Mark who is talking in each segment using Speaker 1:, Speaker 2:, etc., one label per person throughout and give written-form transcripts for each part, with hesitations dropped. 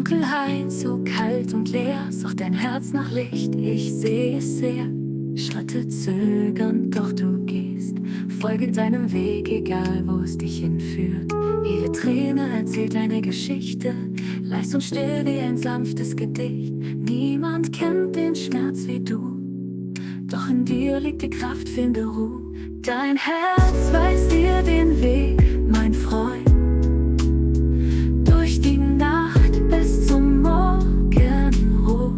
Speaker 1: Dunkelheit so kalt und leer, sucht dein Herz nach Licht, ich sehe es sehr. Schritte zögern, doch du gehst, folge deinem Weg, egal wo es dich hinführt. Jede Träne erzählt eine Geschichte, leis und still wie ein sanftes Gedicht. Niemand kennt den Schmerz wie du, doch in dir liegt die Kraft, finde Ruhe. Dein Herz weist dir den Weg, mein Freund, durch die Nacht bis zum Morgenrot.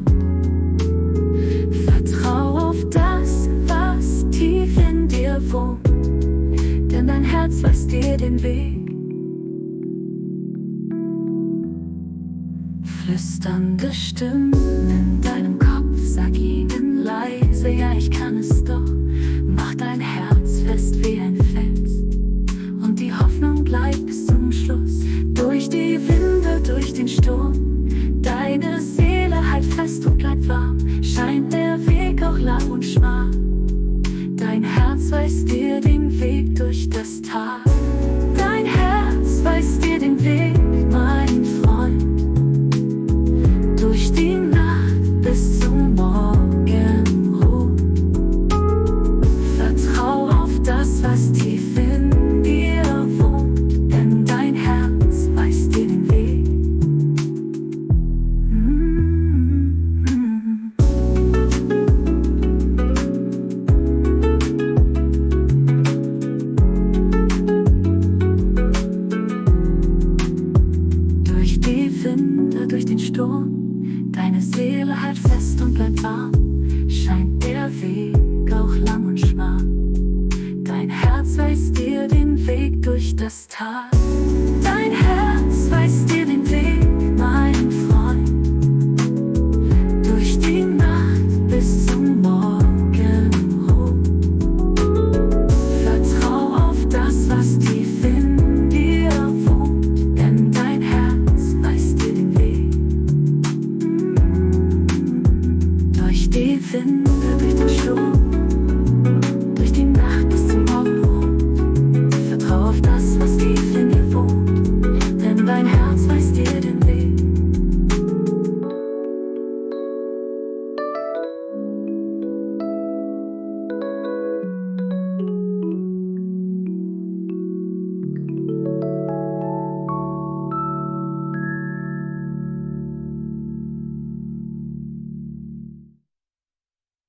Speaker 1: Vertrau auf das, was tief in dir wohnt, denn dein Herz weist dir den Weg. Flüsternde Stimmen in deinem Kopf, sag ihnen leise, ja, ich kann es doch. Mach dein Herz fest wie ein Fels und die Hoffnung bleibt bis zum Schluss. Durch die Winde, durch den Sturm, deine Seele halt fest und bleibt warm. Scheint der Weg auch lang und schmal, dein Herz weist dir den Weg durch das Tal. Dein Herz weist dir den Weg, mein Freund, durch die Nacht bis zum Morgenrot. Vertrau auf das, was tief in dir wohnt, denn dein Herz weist dir den Weg. Durch die Winde, durch den Sturm, deine Seele halt fest und bleibt warm. Scheint der Weg auch lang und schmal, dein Herz weist dir den Weg durch das Tal. Dein Herz weist dir den Weg, mein Freund, durch die Nacht bis zum Morgenrot. Vertrau auf das, was tief in dir wohnt, denn dein Herz weist dir den Weg. Durch die Winde, durch den Sturm,